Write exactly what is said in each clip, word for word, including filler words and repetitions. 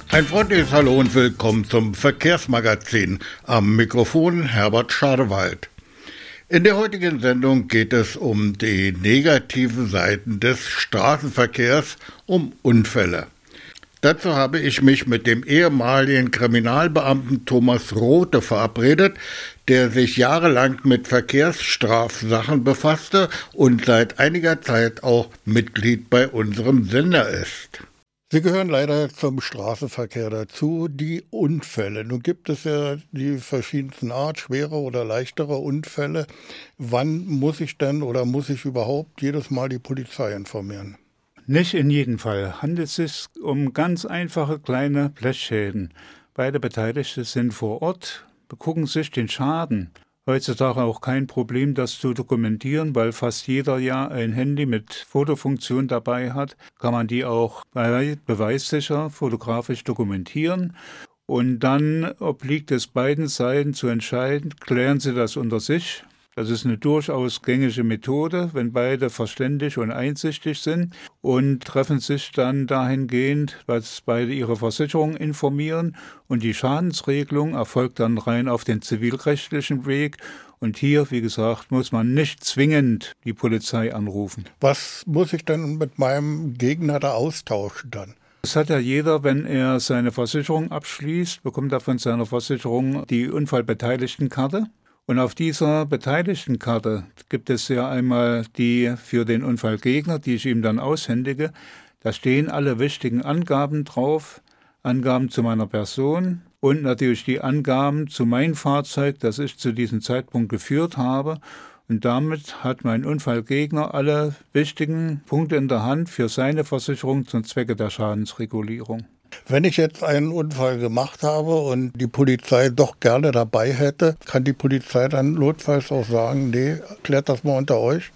Ein freundliches Hallo und willkommen zum Verkehrsmagazin. Am Mikrofon Herbert Schadewald. In der heutigen Sendung geht es um die negativen Seiten des Straßenverkehrs, um Unfälle. Dazu habe ich mich mit dem ehemaligen Kriminalbeamten Thomas Rothe verabredet, der sich jahrelang mit Verkehrsstrafsachen befasste und seit einiger Zeit auch Mitglied bei unserem Sender ist. Sie gehören leider zum Straßenverkehr dazu, die Unfälle. Nun gibt es ja die verschiedensten Art, schwere oder leichtere Unfälle. Wann muss ich denn oder muss ich überhaupt jedes Mal die Polizei informieren? Nicht in jedem Fall. Handelt es sich um ganz einfache kleine Blechschäden. Beide Beteiligte sind vor Ort, begucken sich den Schaden. Heutzutage auch kein Problem, das zu dokumentieren, weil fast jeder ja ein Handy mit Fotofunktion dabei hat. Kann man die auch beweissicher fotografisch dokumentieren. Und dann obliegt es beiden Seiten zu entscheiden, klären sie das unter sich. Das ist eine durchaus gängige Methode, wenn beide verständig und einsichtig sind und treffen sich dann dahingehend, dass beide ihre Versicherung informieren und die Schadensregelung erfolgt dann rein auf den zivilrechtlichen Weg. Und hier, wie gesagt, muss man nicht zwingend die Polizei anrufen. Was muss ich denn mit meinem Gegner da austauschen dann? Das hat ja jeder, wenn er seine Versicherung abschließt, bekommt er von seiner Versicherung die Unfallbeteiligtenkarte. Und auf dieser Beteiligtenkarte gibt es ja einmal die für den Unfallgegner, die ich ihm dann aushändige. Da stehen alle wichtigen Angaben drauf, Angaben zu meiner Person und natürlich die Angaben zu meinem Fahrzeug, das ich zu diesem Zeitpunkt geführt habe. Und damit hat mein Unfallgegner alle wichtigen Punkte in der Hand für seine Versicherung zum Zwecke der Schadensregulierung. Wenn ich jetzt einen Unfall gemacht habe und die Polizei doch gerne dabei hätte, kann die Polizei dann notfalls auch sagen, nee, klärt das mal unter euch?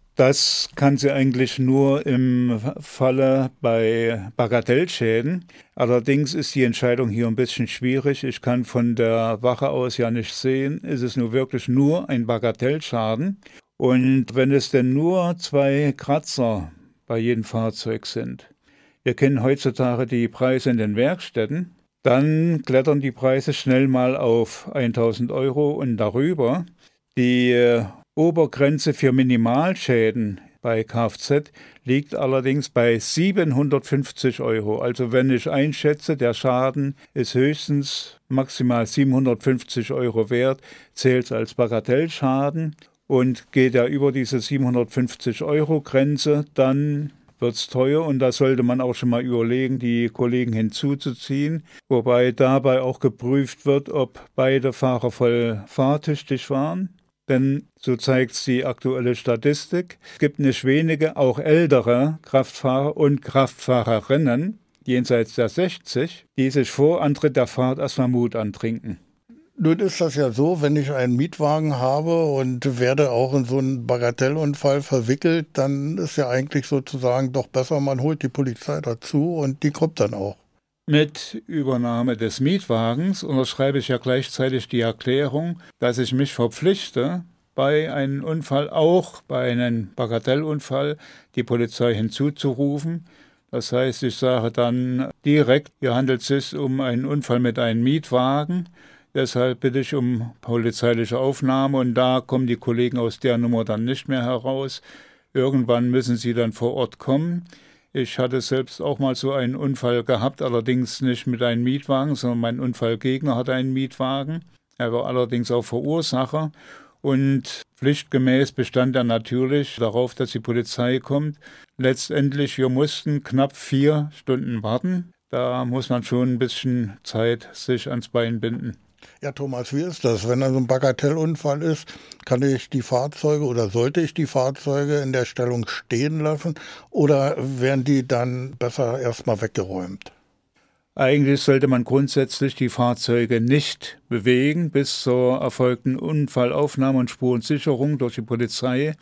Das kann sie eigentlich nur im Falle bei Bagatellschäden. Allerdings ist die Entscheidung hier ein bisschen schwierig. Ich kann von der Wache aus ja nicht sehen, ist es nur wirklich nur ein Bagatellschaden. Und wenn es denn nur zwei Kratzer bei jedem Fahrzeug sind, wir kennen heutzutage die Preise in den Werkstätten, dann klettern die Preise schnell mal auf tausend Euro und darüber. Die äh, Obergrenze für Minimalschäden bei Kfz liegt allerdings bei siebenhundertfünfzig Euro. Also wenn ich einschätze, der Schaden ist höchstens maximal siebenhundertfünfzig Euro wert, zählt es als Bagatellschaden und geht er über diese siebenhundertfünfzig Euro Grenze, dann wird es teuer und da sollte man auch schon mal überlegen, die Kollegen hinzuzuziehen, wobei dabei auch geprüft wird, ob beide Fahrer voll fahrtüchtig waren. Denn so zeigt es die aktuelle Statistik. Es gibt nicht wenige, auch ältere Kraftfahrer und Kraftfahrerinnen, jenseits der sechzig, die sich vor Antritt der Fahrt erstmal Mut antrinken. Nun ist das ja so, wenn ich einen Mietwagen habe und werde auch in so einen Bagatellunfall verwickelt, dann ist ja eigentlich sozusagen doch besser, man holt die Polizei dazu und die kommt dann auch. Mit Übernahme des Mietwagens unterschreibe ich ja gleichzeitig die Erklärung, dass ich mich verpflichte, bei einem Unfall, auch bei einem Bagatellunfall, die Polizei hinzuzurufen. Das heißt, ich sage dann direkt, hier handelt es sich um einen Unfall mit einem Mietwagen. Deshalb bitte ich um polizeiliche Aufnahme und da kommen die Kollegen aus der Nummer dann nicht mehr heraus. Irgendwann müssen sie dann vor Ort kommen. Ich hatte selbst auch mal so einen Unfall gehabt, allerdings nicht mit einem Mietwagen, sondern mein Unfallgegner hatte einen Mietwagen. Er war allerdings auch Verursacher und pflichtgemäß bestand er natürlich darauf, dass die Polizei kommt. Letztendlich, wir mussten knapp vier Stunden warten. Da muss man schon ein bisschen Zeit sich ans Bein binden. Ja, Thomas, wie ist das? Wenn da so ein Bagatellunfall ist, kann ich die Fahrzeuge oder sollte ich die Fahrzeuge in der Stellung stehen lassen oder werden die dann besser erstmal weggeräumt? Eigentlich sollte man grundsätzlich die Fahrzeuge nicht bewegen bis zur erfolgten Unfallaufnahme und Spurensicherung durch die Polizei.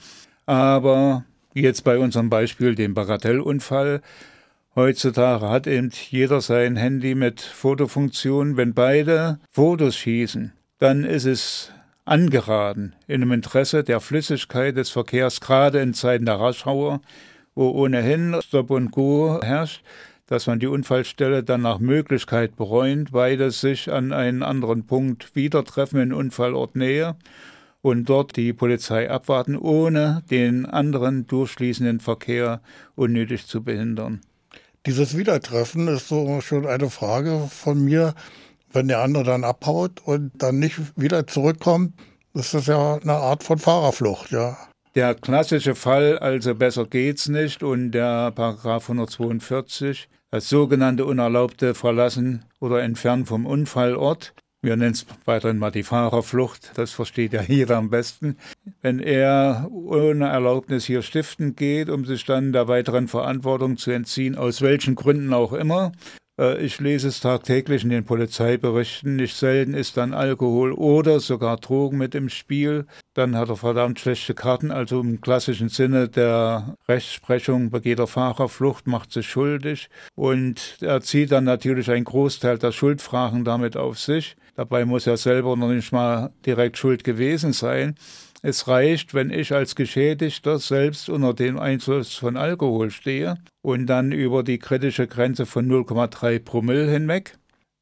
Aber jetzt bei unserem Beispiel, dem Bagatellunfall, heutzutage hat eben jeder sein Handy mit Fotofunktion. Wenn beide Fotos schießen, dann ist es angeraten, in dem Interesse der Flüssigkeit des Verkehrs, gerade in Zeiten der Raschauer, wo ohnehin Stop und Go herrscht, dass man die Unfallstelle dann nach Möglichkeit beräumt, beide sich an einen anderen Punkt wieder treffen in Unfallortnähe und dort die Polizei abwarten, ohne den anderen durchfließenden Verkehr unnötig zu behindern. Dieses Wiedertreffen ist so schon eine Frage von mir. Wenn der andere dann abhaut und dann nicht wieder zurückkommt, ist das ja eine Art von Fahrerflucht, ja. Der klassische Fall, also besser geht's nicht, und der Paragraph hundertzweiundvierzig, das sogenannte unerlaubte Verlassen oder Entfernen vom Unfallort. Wir nennen es weiterhin mal die Fahrerflucht, das versteht ja jeder am besten. Wenn er ohne Erlaubnis hier stiften geht, um sich dann der weiteren Verantwortung zu entziehen, aus welchen Gründen auch immer. Ich lese es tagtäglich in den Polizeiberichten. Nicht selten ist dann Alkohol oder sogar Drogen mit im Spiel. Dann hat er verdammt schlechte Karten. Also im klassischen Sinne der Rechtsprechung begeht er Fahrerflucht, macht sich schuldig. Und er zieht dann natürlich einen Großteil der Schuldfragen damit auf sich. Dabei muss er selber noch nicht mal direkt schuld gewesen sein. Es reicht, wenn ich als Geschädigter selbst unter dem Einfluss von Alkohol stehe und dann über die kritische Grenze von null Komma drei Promille hinweg.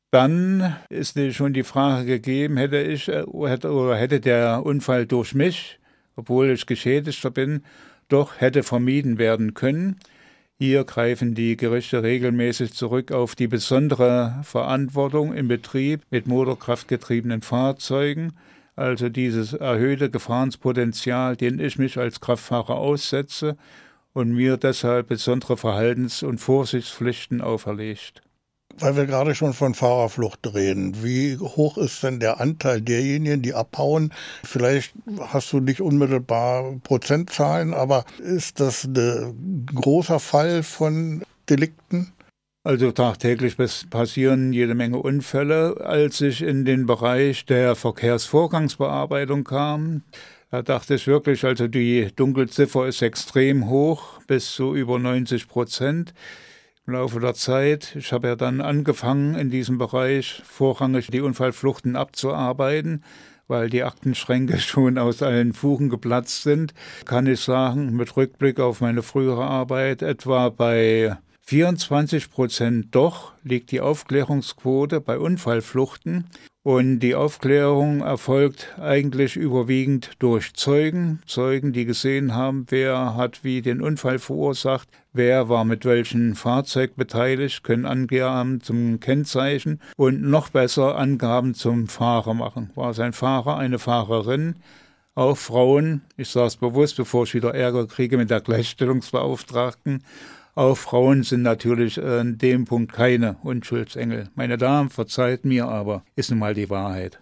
Dann ist schon die Frage gegeben, hätte ich oder hätte der Unfall durch mich, obwohl ich Geschädigter bin, doch hätte vermieden werden können. Hier greifen die Gerichte regelmäßig zurück auf die besondere Verantwortung im Betrieb mit motorkraftgetriebenen Fahrzeugen. Also dieses erhöhte Gefahrenspotenzial, dem ich mich als Kraftfahrer aussetze und mir deshalb besondere Verhaltens- und Vorsichtspflichten auferlegt. Weil wir gerade schon von Fahrerflucht reden, wie hoch ist denn der Anteil derjenigen, die abhauen? Vielleicht hast du nicht unmittelbar Prozentzahlen, aber ist das ein großer Fall von Delikten? Also tagtäglich passieren jede Menge Unfälle. Als ich in den Bereich der Verkehrsvorgangsbearbeitung kam, da dachte ich wirklich, also die Dunkelziffer ist extrem hoch, bis zu über neunzig Prozent im Laufe der Zeit. Ich habe ja dann angefangen, in diesem Bereich vorrangig die Unfallfluchten abzuarbeiten, weil die Aktenschränke schon aus allen Fugen geplatzt sind. Kann ich sagen, mit Rückblick auf meine frühere Arbeit, etwa bei vierundzwanzig Prozent doch liegt die Aufklärungsquote bei Unfallfluchten und die Aufklärung erfolgt eigentlich überwiegend durch Zeugen, Zeugen, die gesehen haben, wer hat wie den Unfall verursacht, wer war mit welchem Fahrzeug beteiligt, können Angaben zum Kennzeichen und noch besser Angaben zum Fahrer machen. War es ein Fahrer, eine Fahrerin? Auch Frauen, ich sage es bewusst, bevor ich wieder Ärger kriege mit der Gleichstellungsbeauftragten, auch Frauen sind natürlich an dem Punkt keine Unschuldsengel. Meine Damen, verzeiht mir, aber ist nun mal die Wahrheit.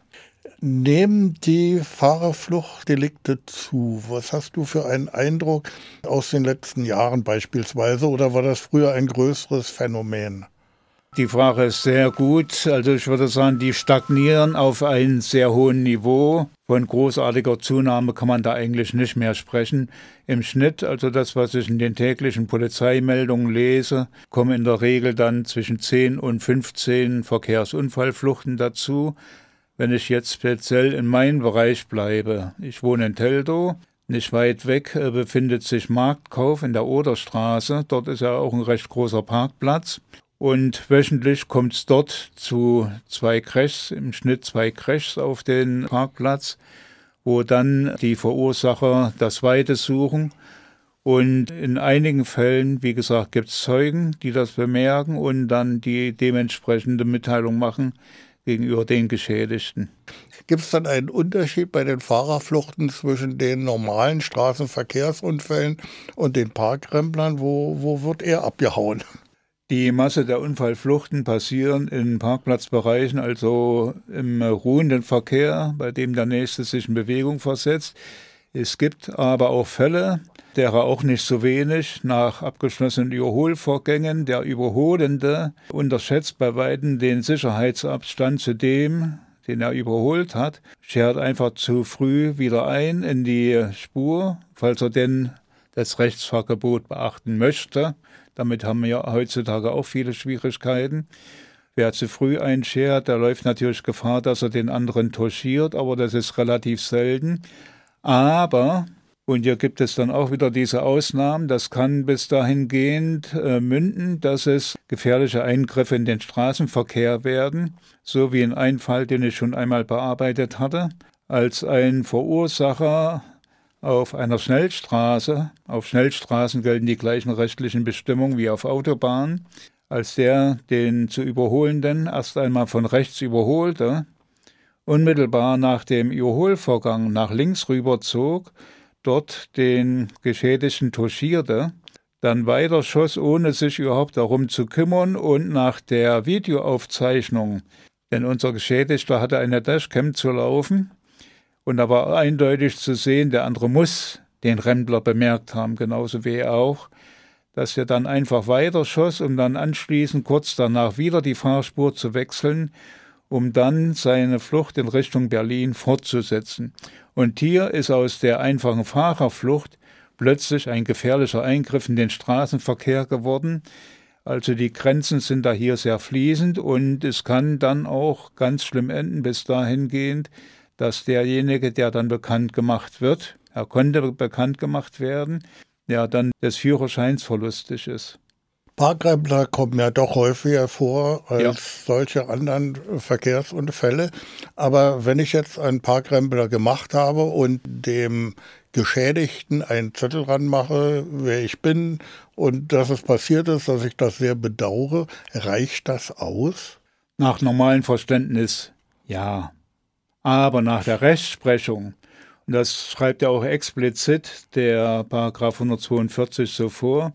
Nehmen die Fahrerfluchtdelikte zu? Was hast du für einen Eindruck aus den letzten Jahren beispielsweise? Oder war das früher ein größeres Phänomen? Die Frage ist sehr gut. Also ich würde sagen, die stagnieren auf einem sehr hohen Niveau. Von großartiger Zunahme kann man da eigentlich nicht mehr sprechen. Im Schnitt, also das, was ich in den täglichen Polizeimeldungen lese, kommen in der Regel dann zwischen zehn und fünfzehn Verkehrsunfallfluchten dazu. Wenn ich jetzt speziell in meinem Bereich bleibe, ich wohne in Teltow, nicht weit weg befindet sich Marktkauf in der Oderstraße. Dort ist ja auch ein recht großer Parkplatz. Und wöchentlich kommt es dort zu zwei Crashs, im Schnitt zwei Crashs auf den Parkplatz, wo dann die Verursacher das Weite suchen. Und in einigen Fällen, wie gesagt, gibt es Zeugen, die das bemerken und dann die dementsprechende Mitteilung machen gegenüber den Geschädigten. Gibt es dann einen Unterschied bei den Fahrerfluchten zwischen den normalen Straßenverkehrsunfällen und den Parkremplern? Wo, wo wird er abgehauen? Die Masse der Unfallfluchten passieren in Parkplatzbereichen, also im ruhenden Verkehr, bei dem der Nächste sich in Bewegung versetzt. Es gibt aber auch Fälle, derer auch nicht so wenig, nach abgeschlossenen Überholvorgängen. Der Überholende unterschätzt bei weitem den Sicherheitsabstand zu dem, den er überholt hat, schert einfach zu früh wieder ein in die Spur, falls er denn das Rechtsfahrgebot beachten möchte. Damit haben wir heutzutage auch viele Schwierigkeiten. Wer zu früh einschert, der läuft natürlich Gefahr, dass er den anderen touchiert, aber das ist relativ selten. Aber, Und hier gibt es dann auch wieder diese Ausnahmen. Das kann bis dahingehend äh, münden, dass es gefährliche Eingriffe in den Straßenverkehr werden, so wie in einem Fall, den ich schon einmal bearbeitet hatte, als ein Verursacher auf einer Schnellstraße, auf Schnellstraßen gelten die gleichen rechtlichen Bestimmungen wie auf Autobahnen, als der den zu Überholenden erst einmal von rechts überholte, unmittelbar nach dem Überholvorgang nach links rüberzog, dort den Geschädigten touchierte, dann weiter schoss, ohne sich überhaupt darum zu kümmern, und nach der Videoaufzeichnung, denn unser Geschädigter hatte eine Dashcam zu laufen, und da war eindeutig zu sehen, der andere muss den Rempler bemerkt haben, genauso wie er auch, dass er dann einfach weiter schoss, um dann anschließend kurz danach wieder die Fahrspur zu wechseln, um dann seine Flucht in Richtung Berlin fortzusetzen. Und hier ist aus der einfachen Fahrerflucht plötzlich ein gefährlicher Eingriff in den Straßenverkehr geworden. Also die Grenzen sind da hier sehr fließend, und es kann dann auch ganz schlimm enden, bis dahingehend, dass derjenige, der dann bekannt gemacht wird, er konnte bekannt gemacht werden, ja dann des Führerscheins verlustig ist. Parkrempler kommen ja doch häufiger vor als Ja. solche anderen Verkehrsunfälle. Aber wenn ich jetzt einen Parkrempler gemacht habe und dem Geschädigten einen Zettel ranmache, wer ich bin und dass es passiert ist, dass ich das sehr bedauere, reicht das aus? Nach normalem Verständnis ja. Aber nach der Rechtsprechung, und das schreibt ja auch explizit der Paragraph hundertzweiundvierzig so vor,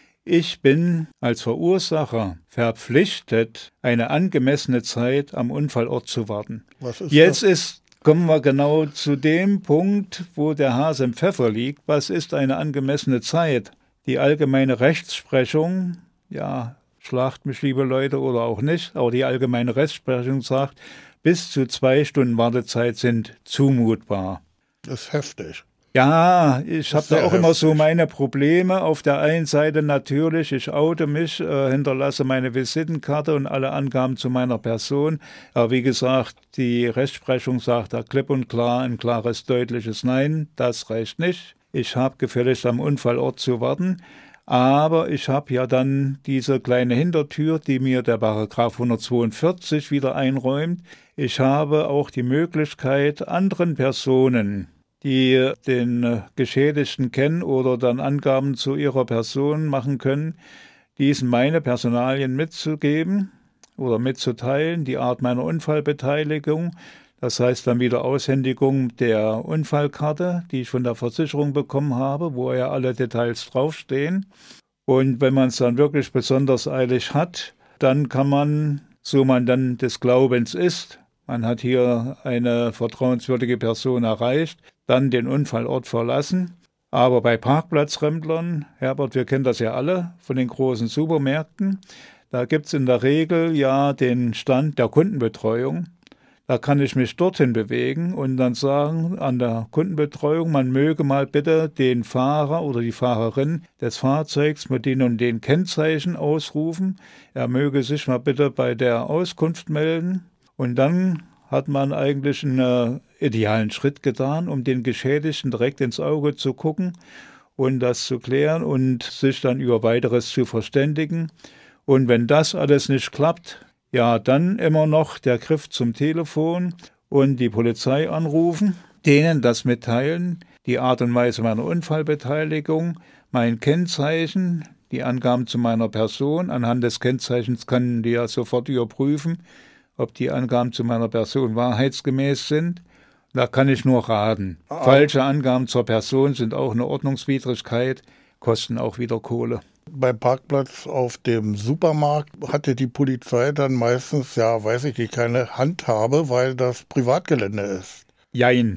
ich bin als Verursacher verpflichtet, eine angemessene Zeit am Unfallort zu warten. Was ist Jetzt das? ist, kommen wir genau zu dem Punkt, wo der Hase im Pfeffer liegt. Was ist eine angemessene Zeit? Die allgemeine Rechtsprechung, ja, schlagt mich, liebe Leute, oder auch nicht, aber die allgemeine Rechtsprechung sagt, bis zu zwei Stunden Wartezeit sind zumutbar. Das ist heftig. Ja, ich habe sehr da auch immer so heftig. meine Probleme. Auf der einen Seite natürlich, ich oute mich, äh, hinterlasse meine Visitenkarte und alle Angaben zu meiner Person. Aber wie gesagt, die Rechtsprechung sagt da klipp und klar ein klares, deutliches Nein, das reicht nicht. Ich habe gefälligst am Unfallort zu warten. Aber ich habe ja dann diese kleine Hintertür, die mir der Paragraph hundertzweiundvierzig wieder einräumt. Ich habe auch die Möglichkeit, anderen Personen, die den Geschädigten kennen oder dann Angaben zu ihrer Person machen können, diesen meine Personalien mitzugeben oder mitzuteilen, die Art meiner Unfallbeteiligung. Das heißt dann wieder Aushändigung der Unfallkarte, die ich von der Versicherung bekommen habe, wo ja alle Details draufstehen. Und wenn man es dann wirklich besonders eilig hat, dann kann man, so man dann des Glaubens ist, man hat hier eine vertrauenswürdige Person erreicht, dann den Unfallort verlassen. Aber bei Parkplatzremplern, Herbert, wir kennen das ja alle von den großen Supermärkten, da gibt es in der Regel ja den Stand der Kundenbetreuung. Da kann ich mich dorthin bewegen und dann sagen an der Kundenbetreuung, man möge mal bitte den Fahrer oder die Fahrerin des Fahrzeugs mit den und den Kennzeichen ausrufen. Er möge sich mal bitte bei der Auskunft melden. Und dann hat man eigentlich einen idealen Schritt getan, um den Geschädigten direkt ins Auge zu gucken und das zu klären und sich dann über Weiteres zu verständigen. Und wenn das alles nicht klappt, ja, dann immer noch der Griff zum Telefon und die Polizei anrufen, denen das mitteilen, die Art und Weise meiner Unfallbeteiligung, mein Kennzeichen, die Angaben zu meiner Person. Anhand des Kennzeichens können die ja sofort überprüfen, ob die Angaben zu meiner Person wahrheitsgemäß sind. Da kann ich nur raten. Ah. Falsche Angaben zur Person sind auch eine Ordnungswidrigkeit, kosten auch wieder Kohle. Beim Parkplatz auf dem Supermarkt hatte die Polizei dann meistens, ja, weiß ich nicht, keine Handhabe, weil das Privatgelände ist. Jein.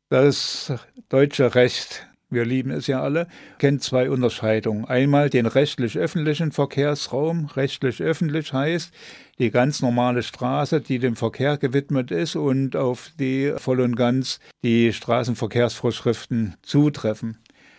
Das deutsche Recht, wir lieben es ja alle, kennt zwei Unterscheidungen. Einmal den rechtlich-öffentlichen Verkehrsraum. Rechtlich-öffentlich heißt die ganz normale Straße, die dem Verkehr gewidmet ist und auf die voll und ganz die Straßenverkehrsvorschriften zutreffen.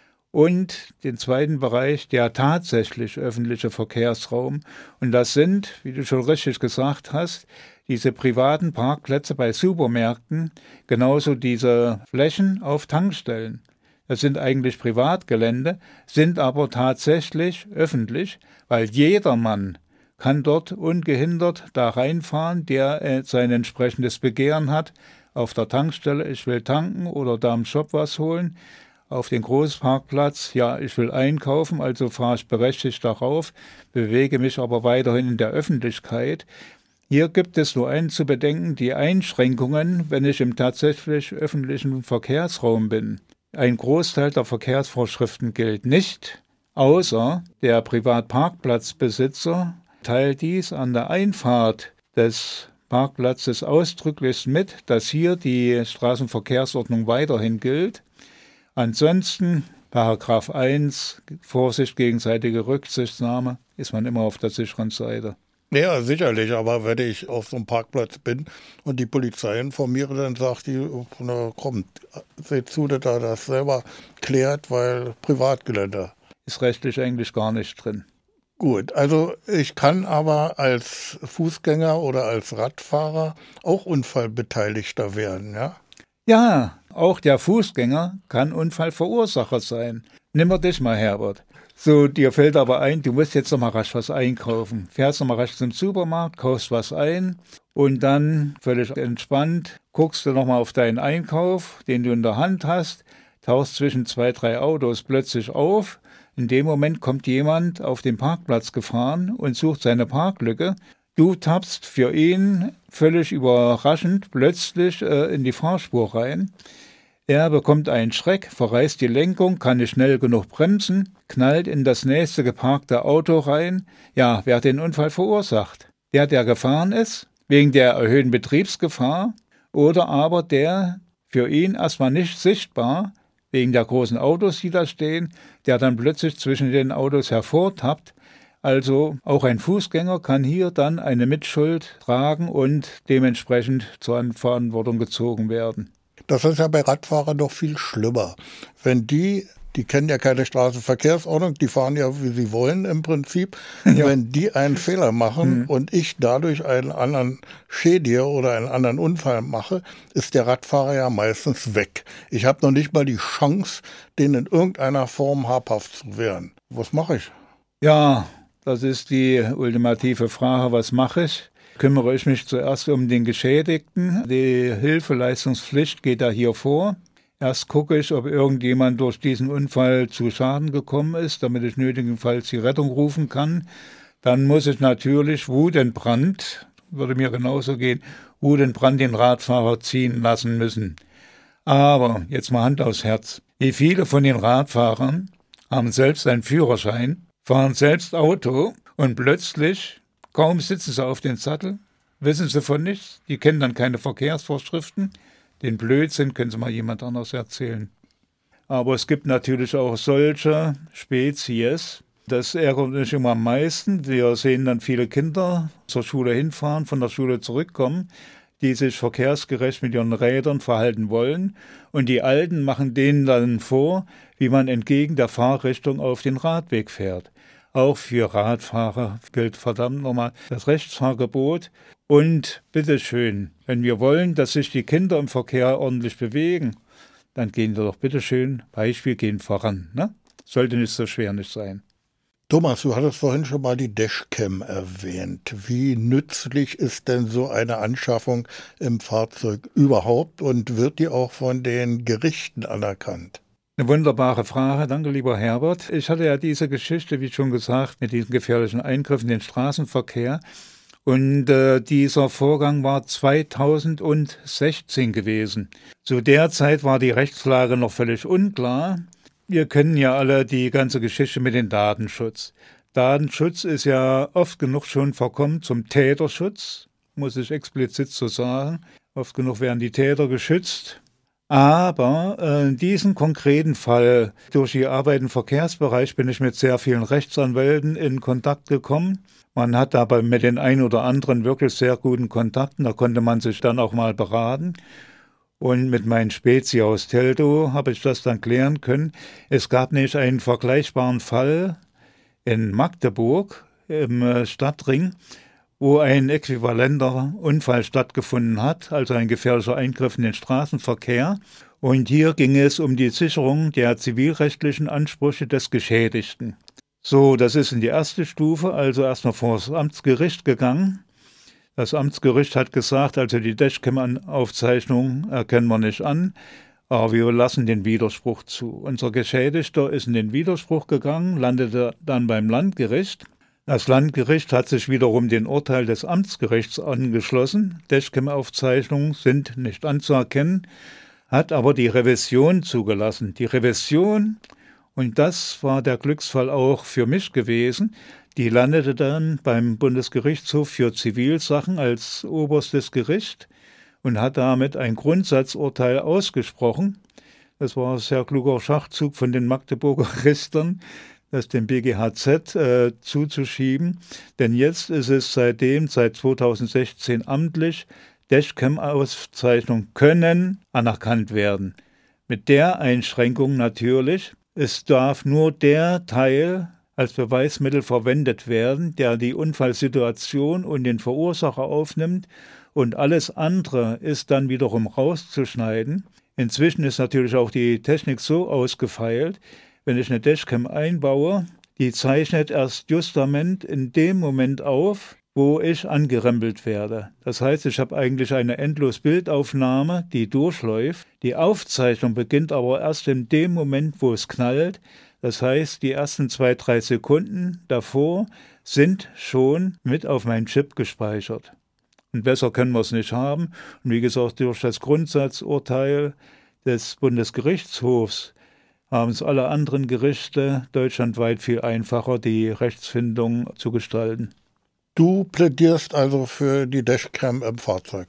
Und den zweiten Bereich, der tatsächlich öffentliche Verkehrsraum. Und das sind, wie du schon richtig gesagt hast, diese privaten Parkplätze bei Supermärkten, genauso diese Flächen auf Tankstellen. Das sind eigentlich Privatgelände, sind aber tatsächlich öffentlich, weil jedermann kann dort ungehindert da reinfahren, der äh, sein entsprechendes Begehren hat. Auf der Tankstelle, ich will tanken oder da im Shop was holen. Auf den Großparkplatz, ja, ich will einkaufen, also fahre ich berechtigt darauf, bewege mich aber weiterhin in der Öffentlichkeit. Hier gibt es nur einen zu bedenken, die Einschränkungen, wenn ich im tatsächlich öffentlichen Verkehrsraum bin. Ein Großteil der Verkehrsvorschriften gilt nicht, außer der Privatparkplatzbesitzer teilt dies an der Einfahrt des Parkplatzes ausdrücklich mit, dass hier die Straßenverkehrsordnung weiterhin gilt. Ansonsten, Paragraph eins, Vorsicht, gegenseitige Rücksichtnahme, ist man immer auf der sicheren Seite. Ja, sicherlich, aber wenn ich auf so einem Parkplatz bin und die Polizei informiere, dann sagt die, na komm, seht zu, dass er das selber klärt, weil Privatgelände. Ist rechtlich eigentlich gar nicht drin. Gut, also ich kann aber als Fußgänger oder als Radfahrer auch Unfallbeteiligter werden, ja? Ja, auch der Fußgänger kann Unfallverursacher sein. Nimm mal dich mal, Herbert. So, dir fällt aber ein, du musst jetzt noch mal rasch was einkaufen. Fährst noch mal rasch zum Supermarkt, kaufst was ein und dann völlig entspannt guckst du noch mal auf deinen Einkauf, den du in der Hand hast, tauchst zwischen zwei, drei Autos plötzlich auf. In dem Moment kommt jemand auf den Parkplatz gefahren und sucht seine Parklücke. Du tappst für ihn völlig überraschend plötzlich äh, in die Fahrspur rein. Er bekommt einen Schreck, verreißt die Lenkung, kann nicht schnell genug bremsen, knallt in das nächste geparkte Auto rein. Ja, wer hat den Unfall verursacht? Der, der gefahren ist, wegen der erhöhten Betriebsgefahr, oder aber der, für ihn erstmal nicht sichtbar, wegen der großen Autos, die da stehen, der dann plötzlich zwischen den Autos hervortappt. Also auch ein Fußgänger kann hier dann eine Mitschuld tragen und dementsprechend zur Verantwortung gezogen werden. Das ist ja bei Radfahrern doch viel schlimmer. Wenn die, die kennen ja keine Straßenverkehrsordnung, die fahren ja, wie sie wollen im Prinzip. Ja. Wenn die einen Fehler machen mhm. und ich dadurch einen anderen schädige oder einen anderen Unfall mache, ist der Radfahrer ja meistens weg. Ich habe noch nicht mal die Chance, den in irgendeiner Form habhaft zu werden. Was mache ich? Ja, das ist die ultimative Frage, was mache ich? Kümmere ich mich zuerst um den Geschädigten. Die Hilfeleistungspflicht geht da hier vor. Erst gucke ich, ob irgendjemand durch diesen Unfall zu Schaden gekommen ist, damit ich nötigenfalls die Rettung rufen kann. Dann muss ich natürlich wutentbrannt, würde mir genauso gehen, wutentbrannt den Radfahrer ziehen lassen müssen. Aber jetzt mal Hand aufs Herz. Wie viele von den Radfahrern haben selbst einen Führerschein, fahren selbst Auto und plötzlich, kaum sitzen sie auf den Sattel, wissen sie von nichts, die kennen dann keine Verkehrsvorschriften. Den Blödsinn können sie mal jemand anders erzählen. Aber es gibt natürlich auch solche Spezies, das ärgert mich immer am meisten. Wir sehen dann viele Kinder zur Schule hinfahren, von der Schule zurückkommen, die sich verkehrsgerecht mit ihren Rädern verhalten wollen. Und die Alten machen denen dann vor, wie man entgegen der Fahrrichtung auf den Radweg fährt. Auch für Radfahrer gilt verdammt nochmal das Rechtsfahrgebot. Und bitteschön, wenn wir wollen, dass sich die Kinder im Verkehr ordentlich bewegen, dann gehen wir doch bitteschön, Beispiel gehen voran. Ne? Sollte nicht so schwer nicht sein. Thomas, du hattest vorhin schon mal die Dashcam erwähnt. Wie nützlich ist denn so eine Anschaffung im Fahrzeug überhaupt und wird die auch von den Gerichten anerkannt? Eine wunderbare Frage, danke lieber Herbert. Ich hatte ja diese Geschichte, wie schon gesagt, mit diesen gefährlichen Eingriffen in den Straßenverkehr. Und äh, dieser Vorgang war zweitausendsechzehn gewesen. Zu der Zeit war die Rechtslage noch völlig unklar. Wir kennen ja alle die ganze Geschichte mit dem Datenschutz. Datenschutz ist ja oft genug schon verkommen zum Täterschutz, muss ich explizit so sagen. Oft genug werden die Täter geschützt. Aber äh, in diesem konkreten Fall, durch die Arbeit im Verkehrsbereich, bin ich mit sehr vielen Rechtsanwälten in Kontakt gekommen. Man hat dabei mit den ein oder anderen wirklich sehr guten Kontakten, da konnte man sich dann auch mal beraten. Und mit meinen Spezi aus Teltow habe ich das dann klären können. Es gab nämlich einen vergleichbaren Fall in Magdeburg im Stadtring, wo ein äquivalenter Unfall stattgefunden hat, also ein gefährlicher Eingriff in den Straßenverkehr. Und hier ging es um die Sicherung der zivilrechtlichen Ansprüche des Geschädigten. So, das ist in die erste Stufe, also erstmal vor das Amtsgericht gegangen. Das Amtsgericht hat gesagt, also die Dashcam-Aufzeichnung erkennen wir nicht an, aber wir lassen den Widerspruch zu. Unser Geschädigter ist in den Widerspruch gegangen, landete dann beim Landgericht. Das Landgericht hat sich wiederum dem Urteil des Amtsgerichts angeschlossen. Dashcam-Aufzeichnungen sind nicht anzuerkennen, hat aber die Revision zugelassen. Die Revision, und das war der Glücksfall auch für mich gewesen, die landete dann beim Bundesgerichtshof für Zivilsachen als oberstes Gericht und hat damit ein Grundsatzurteil ausgesprochen. Das war ein sehr kluger Schachzug von den Magdeburger Richtern, das dem B G H Z äh, zuzuschieben. Denn jetzt ist es seitdem, seit zweitausendsechzehn amtlich, Dashcam-Auszeichnungen können anerkannt werden. Mit der Einschränkung natürlich, es darf nur der Teil als Beweismittel verwendet werden, der die Unfallsituation und den Verursacher aufnimmt, und alles andere ist dann wiederum rauszuschneiden. Inzwischen ist natürlich auch die Technik so ausgefeilt, wenn ich eine Dashcam einbaue, die zeichnet erst justament in dem Moment auf, wo ich angerempelt werde. Das heißt, ich habe eigentlich eine endlos Bildaufnahme, die durchläuft. Die Aufzeichnung beginnt aber erst in dem Moment, wo es knallt. Das heißt, die ersten zwei, drei Sekunden davor sind schon mit auf meinen Chip gespeichert. Und besser können wir es nicht haben. Und wie gesagt, durch das Grundsatzurteil des Bundesgerichtshofs haben es alle anderen Gerichte deutschlandweit viel einfacher, die Rechtsfindung zu gestalten. Du plädierst also für die Dashcam im Fahrzeug?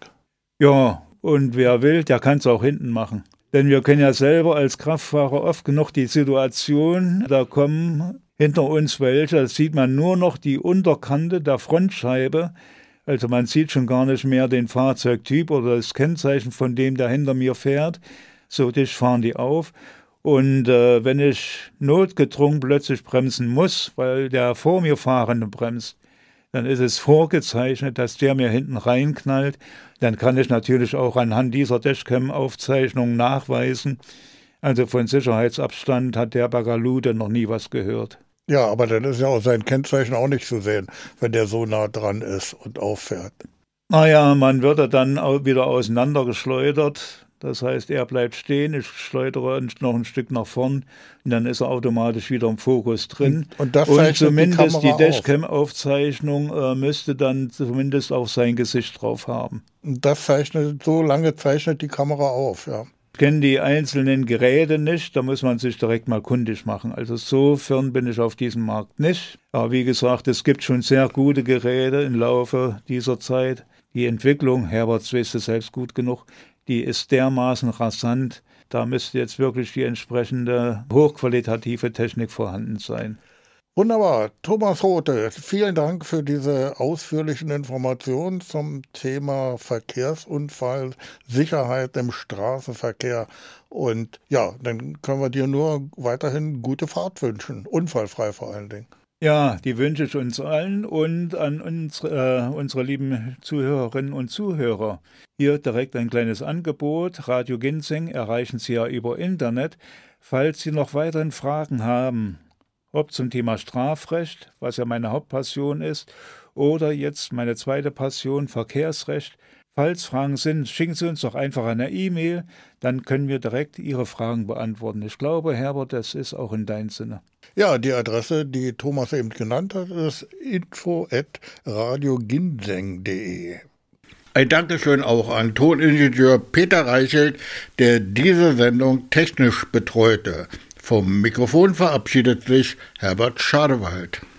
Ja, und wer will, der kann es auch hinten machen. Denn wir kennen ja selber als Kraftfahrer oft genug die Situation, da kommen hinter uns welche, da sieht man nur noch die Unterkante der Frontscheibe. Also man sieht schon gar nicht mehr den Fahrzeugtyp oder das Kennzeichen von dem, der hinter mir fährt. So dicht fahren die auf. Und äh, wenn ich notgedrungen plötzlich bremsen muss, weil der vor mir Fahrende bremst, dann ist es vorgezeichnet, dass der mir hinten reinknallt. Dann kann ich natürlich auch anhand dieser Dashcam-Aufzeichnung nachweisen. Also von Sicherheitsabstand hat der Bagalude noch nie was gehört. Ja, aber dann ist ja auch sein Kennzeichen auch nicht zu sehen, wenn der so nah dran ist und auffährt. Naja, man wird dann auch wieder auseinandergeschleudert. Das heißt, er bleibt stehen, ich schleudere noch ein Stück nach vorn und dann ist er automatisch wieder im Fokus drin. Und, das und zumindest die, die Dashcam-Aufzeichnung äh, müsste dann zumindest auch sein Gesicht drauf haben. Und das zeichnet, so lange zeichnet die Kamera auf, ja. Ich kenne die einzelnen Geräte nicht, da muss man sich direkt mal kundig machen. Also so fern bin ich auf diesem Markt nicht. Aber wie gesagt, es gibt schon sehr gute Geräte im Laufe dieser Zeit. Die Entwicklung, Herbert weiß es selbst gut genug, die ist dermaßen rasant, da müsste jetzt wirklich die entsprechende hochqualitative Technik vorhanden sein. Wunderbar. Thomas Rothe, vielen Dank für diese ausführlichen Informationen zum Thema Verkehrsunfall, Sicherheit im Straßenverkehr. Und ja, dann können wir dir nur weiterhin gute Fahrt wünschen, unfallfrei vor allen Dingen. Ja, die wünsche ich uns allen und an uns, äh, unsere lieben Zuhörerinnen und Zuhörer. Hier direkt ein kleines Angebot. Radio Ginseng erreichen Sie ja über Internet. Falls Sie noch weiteren Fragen haben, ob zum Thema Strafrecht, was ja meine Hauptpassion ist, oder jetzt meine zweite Passion, Verkehrsrecht. Falls Fragen sind, schicken Sie uns doch einfach eine E-Mail, dann können wir direkt Ihre Fragen beantworten. Ich glaube, Herbert, das ist auch in deinem Sinne. Ja, die Adresse, die Thomas eben genannt hat, ist info at radioginseng punkt de. Ein Dankeschön auch an Toningenieur Peter Reichelt, der diese Sendung technisch betreute. Vom Mikrofon verabschiedet sich Herbert Schadewald.